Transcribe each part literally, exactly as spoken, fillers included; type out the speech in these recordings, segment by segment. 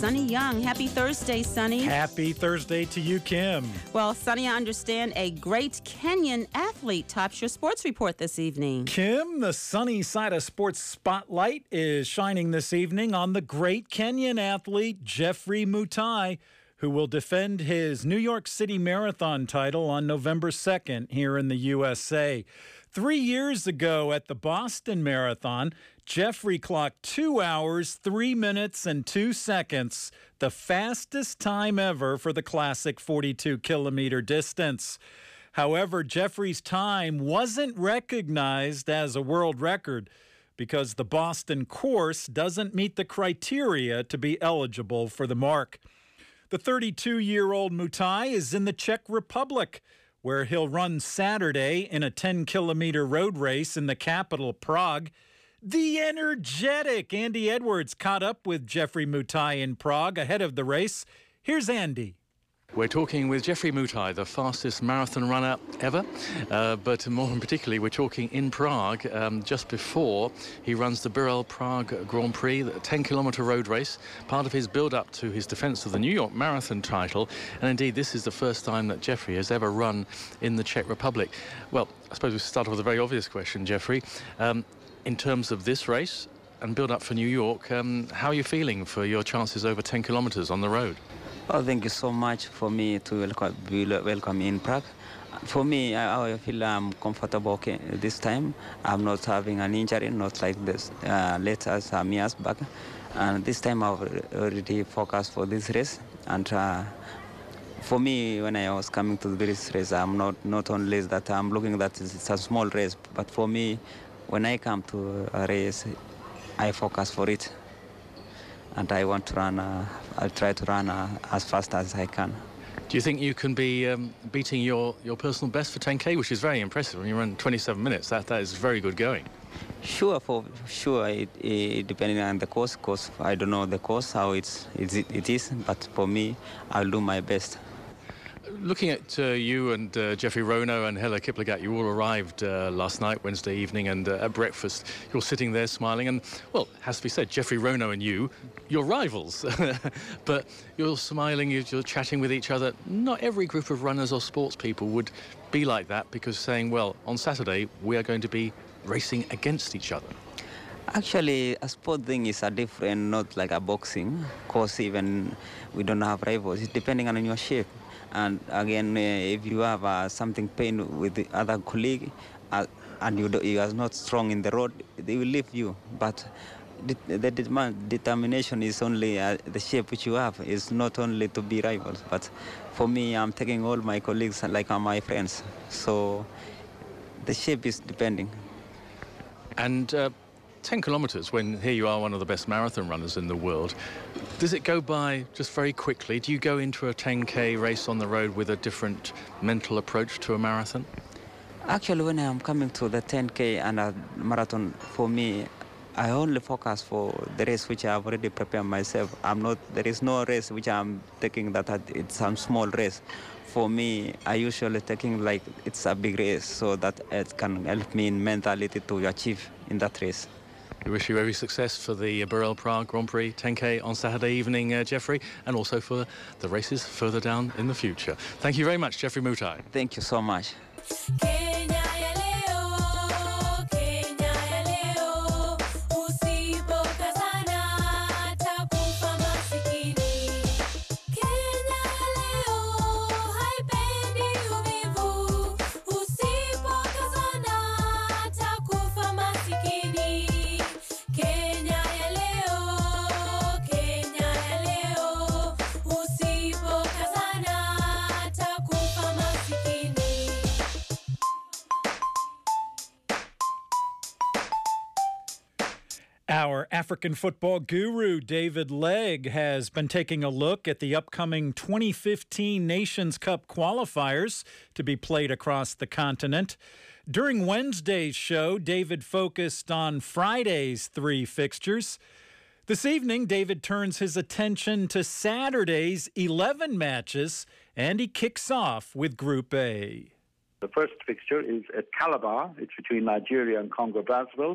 Sonny Young. Happy Thursday, Sonny. Happy Thursday to you, Kim. Well, Sonny, I understand a great Kenyan athlete tops your sports report this evening. Kim, the sunny side of sports spotlight is shining this evening on the great Kenyan athlete Geoffrey Mutai, who will defend his New York City Marathon title on November second here in the U S A. Three years ago at the Boston Marathon, Geoffrey clocked two hours, three minutes, and two seconds, the fastest time ever for the classic forty-two kilometer distance. However, Geoffrey's time wasn't recognized as a world record because the Boston course doesn't meet the criteria to be eligible for the mark. The thirty-two-year-old Mutai is in the Czech Republic, where he'll run Saturday in a ten kilometer road race in the capital, Prague. The energetic Andy Edwards caught up with Geoffrey Mutai in Prague ahead of the race. Here's Andy. We're talking with Geoffrey Mutai, the fastest marathon runner ever, uh, but more particularly we're talking in Prague um, just before he runs the Birel Prague Grand Prix, the ten kilometer road race, part of his build-up to his defence of the New York Marathon title. And indeed, this is the first time that Geoffrey has ever run in the Czech Republic. Well, I suppose we start off with a very obvious question, Geoffrey. Um, in terms of this race and build-up for New York, um, how are you feeling for your chances over ten kilometres on the road? Oh, thank you so much for me to welcome, be welcome in Prague. For me, I, I feel I'm comfortable okay, this time. I'm not having an injury, not like this uh, late as some years back. And this time I've already focused for this race. And uh, for me, when I was coming to this race, I'm not, not only that I'm looking that it's a small race, but for me, when I come to a race, I focus for it. And I want to run, uh, I'll try to run uh, as fast as I can. Do you think you can be um, beating your, your personal best for ten K, which is very impressive? When you run twenty-seven minutes, that, that is very good going. Sure, for sure, it, it, depending on the course, course, I don't know the course, how it's, it, it is, but for me, I'll do my best. Looking at uh, you and uh, Jeffrey Rono and Hella Kiplagat, you all arrived uh, last night, Wednesday evening, and uh, at breakfast, you're sitting there smiling. And, well, it has to be said, Jeffrey Rono and you, you're rivals. But you're smiling, you're, you're chatting with each other. Not every group of runners or sports people would be like that, because saying, well, on Saturday, we are going to be racing against each other. Actually, a sport thing is a different, not like a boxing, because even we don't have rivals. It's depending on your shape. And again, uh, if you have uh, something pain with the other colleague uh, and you, do, you are not strong in the road, they will leave you. But the, the det- determination is only uh, the shape which you have is not only to be rivals. But for me, I'm taking all my colleagues like uh, my friends. So the shape is depending. And uh, ten kilometres, when here you are one of the best marathon runners in the world, does it go by just very quickly? Do you go into a ten K race on the road with a different mental approach to a marathon? Actually, when I'm coming to the ten K and a marathon, for me, I only focus for the race which I have already prepared myself. I'm not, there is no race which I'm taking that it's some small race. For me, I usually taking like it's a big race, so that it can help me in mentality to achieve in that race. We wish you every success for the Birel Prague Grand Prix ten K on Saturday evening, uh, Geoffrey, and also for the races further down in the future. Thank you very much, Geoffrey Mutai. Thank you so much. Our African football guru, David Legg, has been taking a look at the upcoming twenty fifteen Nations Cup qualifiers to be played across the continent. During Wednesday's show, David focused on Friday's three fixtures. This evening, David turns his attention to Saturday's eleven matches, and he kicks off with Group A. The first fixture is at Calabar. It's between Nigeria and Congo-Brazzaville.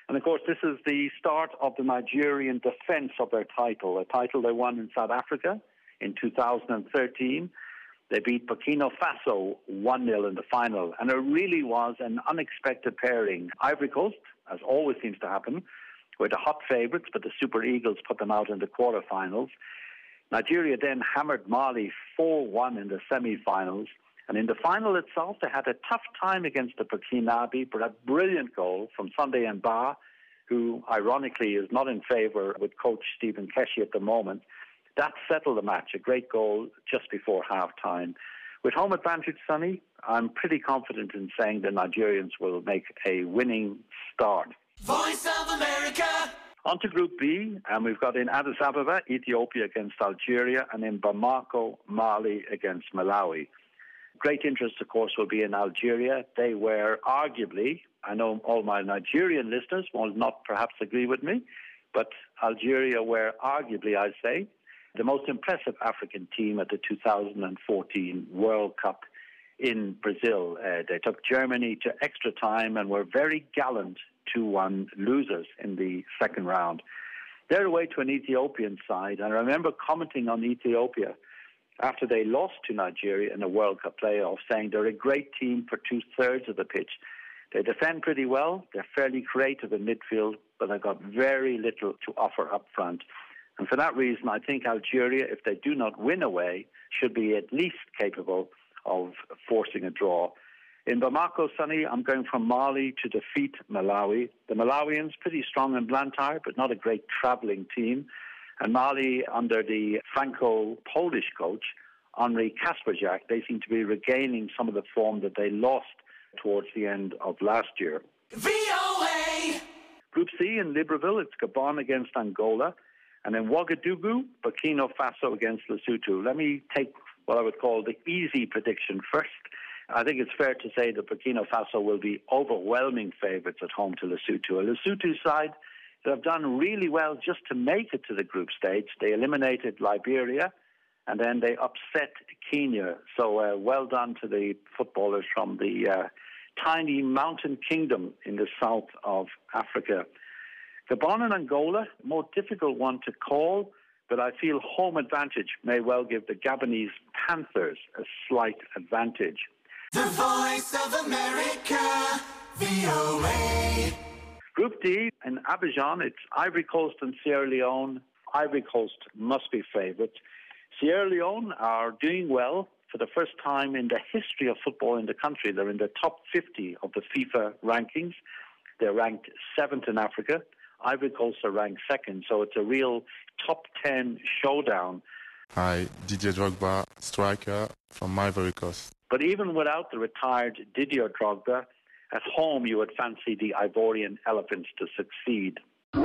And of course, this is the start of the Nigerian defence of their title, a title they won in South Africa in two thousand thirteen. They beat Burkina Faso one nil in the final, and it really was an unexpected pairing. Ivory Coast, as always seems to happen, were the hot favourites, but the Super Eagles put them out in the quarterfinals. Nigeria then hammered Mali four one in the semi-finals, and in the final itself, they had a tough time against the Burkinabe, but a brilliant goal from Sunday Mba, who ironically is not in favour with coach Stephen Keshi at the moment. That settled the match, a great goal just before half-time. With home advantage, Sonny, I'm pretty confident in saying the Nigerians will make a winning start. Voice of America! On to Group B, and we've got in Addis Ababa, Ethiopia against Algeria, and in Bamako, Mali against Malawi. Great interest, of course, will be in Algeria. They were arguably, I know all my Nigerian listeners will not perhaps agree with me, but Algeria were arguably, I say, the most impressive African team at the two thousand fourteen World Cup in Brazil. Uh, they took Germany to extra time and were very gallant two one losers in the second round. They're away to an Ethiopian side, and I remember commenting on Ethiopia after they lost to Nigeria in the World Cup playoff, saying they're a great team for two-thirds of the pitch. They defend pretty well, they're fairly creative in midfield, but they've got very little to offer up front. And for that reason, I think Algeria, if they do not win away, should be at least capable of forcing a draw. In Bamako, Sonny, I'm going from Mali to defeat Malawi. The Malawians, pretty strong in Blantyre, but not a great travelling team. And Mali, under the Franco-Polish coach, Henri Kasperjak, they seem to be regaining some of the form that they lost towards the end of last year. V O A! Group C in Libreville, it's Gabon against Angola. And in Ouagadougou, Burkina Faso against Lesotho. Let me take what I would call the easy prediction first. I think it's fair to say that Burkina Faso will be overwhelming favourites at home to Lesotho. A Lesotho side that have done really well just to make it to the group stage. They eliminated Liberia, and then they upset Kenya. So uh, well done to the footballers from the uh, tiny mountain kingdom in the south of Africa. Gabon and Angola, more difficult one to call, but I feel home advantage may well give the Gabonese Panthers a slight advantage. The Voice of America, V O A. Group D, in Abidjan, it's Ivory Coast and Sierra Leone. Ivory Coast must be favourites. Sierra Leone are doing well for the first time in the history of football in the country. They're in the top fifty of the FIFA rankings. They're ranked seventh in Africa. Ivory Coast are ranked second, so it's a real top ten showdown. Hi, Didier Drogba, striker from Ivory Coast. But even without the retired Didier Drogba, at home you would fancy the Ivorian Elephants to succeed.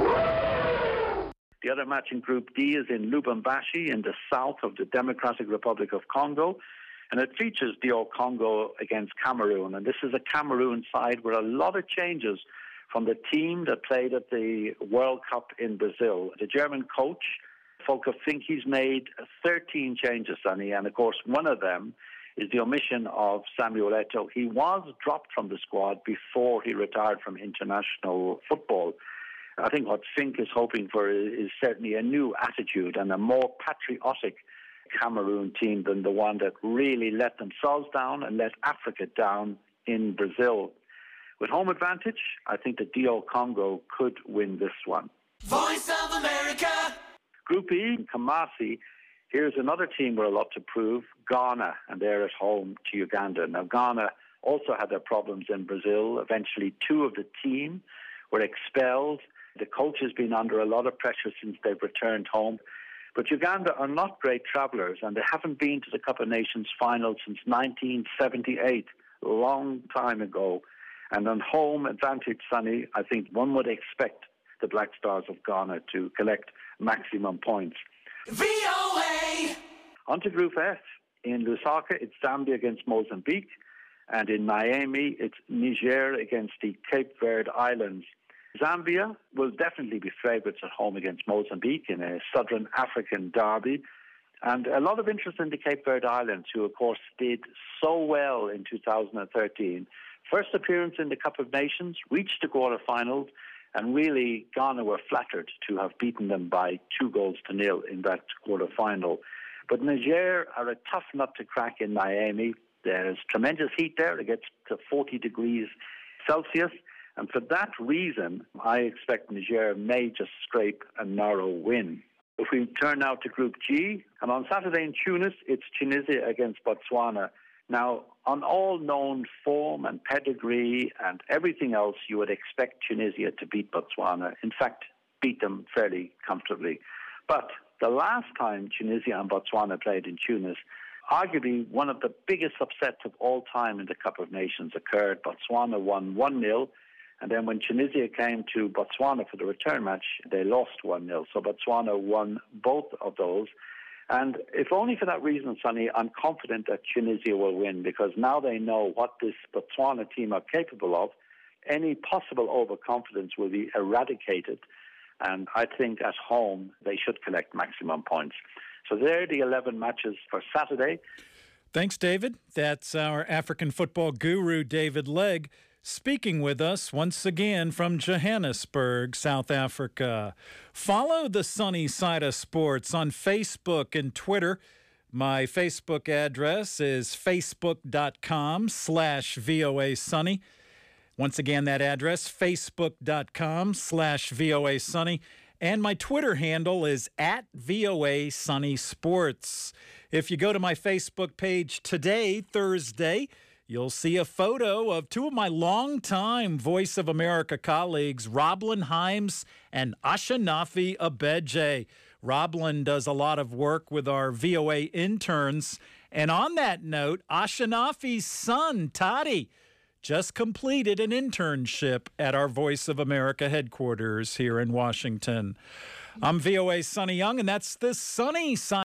The other match in Group D is in Lubumbashi in the south of the Democratic Republic of Congo, and it features D R Congo against Cameroon. And this is a Cameroon side with a lot of changes from the team that played at the World Cup in Brazil. The German coach, Volker Fink, he's made thirteen changes, Sonny, and of course one of them is the omission of Samuel Eto'o. He was dropped from the squad before he retired from international football. I think what Fink is hoping for is certainly a new attitude and a more patriotic Cameroon team than the one that really let themselves down and let Africa down in Brazil. With home advantage, I think the D R Congo could win this one. Voice of America! Group E, Kumasi, here's another team with a lot to prove, Ghana, and they're at home to Uganda. Now, Ghana also had their problems in Brazil. Eventually, two of the team were expelled. The coach has been under a lot of pressure since they've returned home. But Uganda are not great travellers, and they haven't been to the Cup of Nations final since nineteen seventy-eight, a long time ago. And on home advantage, Sonny, I think one would expect the Black Stars of Ghana to collect maximum points. V O A! On to Group F. In Lusaka, it's Zambia against Mozambique. And in Miami, it's Niger against the Cape Verde Islands. Zambia will definitely be favourites at home against Mozambique in a Southern African derby. And a lot of interest in the Cape Verde Islands, who, of course, did so well in two thousand thirteen. First appearance in the Cup of Nations, reached the quarterfinals, And really, Ghana were flattered to have beaten them by two goals to nil in that quarter-final. But Niger are a tough nut to crack in Niamey. There's tremendous heat there. It gets to forty degrees Celsius. And for that reason, I expect Niger may just scrape a narrow win. If we turn now to Group G, and on Saturday in Tunis, it's Tunisia against Botswana. Now, on all known form and pedigree and everything else, you would expect Tunisia to beat Botswana. In fact, beat them fairly comfortably. But the last time Tunisia and Botswana played in Tunis, arguably one of the biggest upsets of all time in the Cup of Nations occurred. Botswana won one nil. And then when Tunisia came to Botswana for the return match, they lost one nil. So Botswana won both of those. And if only for that reason, Sonny, I'm confident that Tunisia will win, because now they know what this Botswana team are capable of. Any possible overconfidence will be eradicated. And I think at home, they should collect maximum points. So there are the eleven matches for Saturday. Thanks, David. That's our African football guru, David Legg, speaking with us once again from Johannesburg, South Africa. Follow the Sunny Side of Sports on Facebook and Twitter. My Facebook address is facebook.com slash VOA Sunny. Once again, that address, facebook.com slash VOA Sunny. And my Twitter handle is at VOA Sunny Sports. If you go to my Facebook page today, Thursday, you'll see a photo of two of my longtime Voice of America colleagues, Roblin Himes and Ashanafi Abeje. Roblin does a lot of work with our V O A interns. And on that note, Ashanafi's son, Toddy, just completed an internship at our Voice of America headquarters here in Washington. I'm V O A's Sonny Young, and that's the Sunny Side.